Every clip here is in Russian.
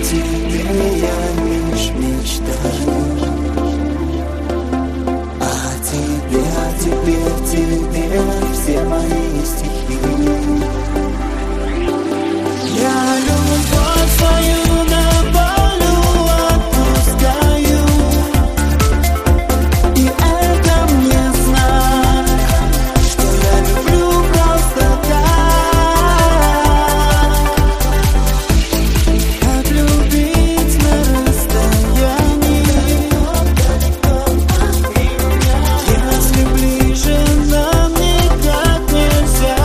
тебе я лишь мечтаю. Тебе все мои стихи. Я любовь свою на волю отпускаю, и это мне знак, что я люблю просто так. Как любить на расстоянии, если ближе нам никак нельзя.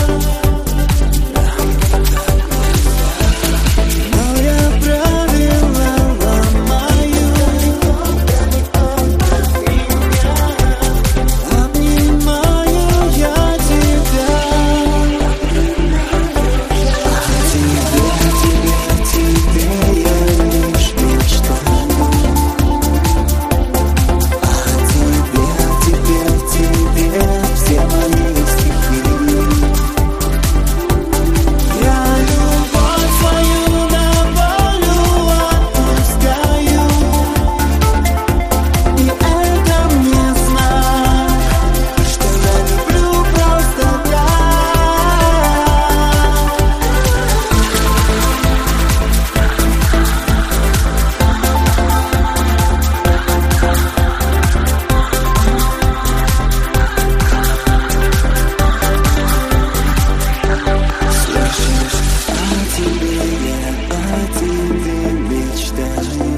Но я правила ломаю, обнимаю я тебя. Тебе я лишь мечтаю. Тебе все мои стихи. Я любовь свою на волю отпускаю, и это мне знак, что я люблю просто так. Слышишь, о тебе мечтаю.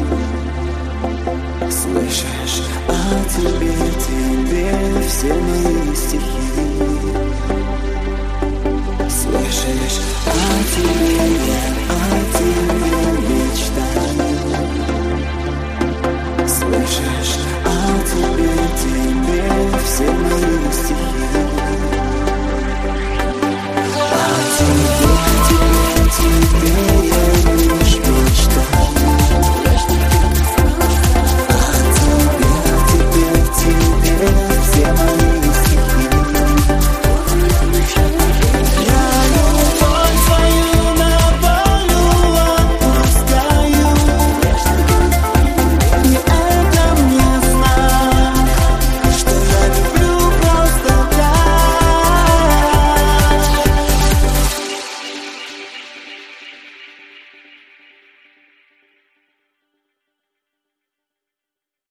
Слышишь, о тебе все мои стихи. Слышишь, о тебе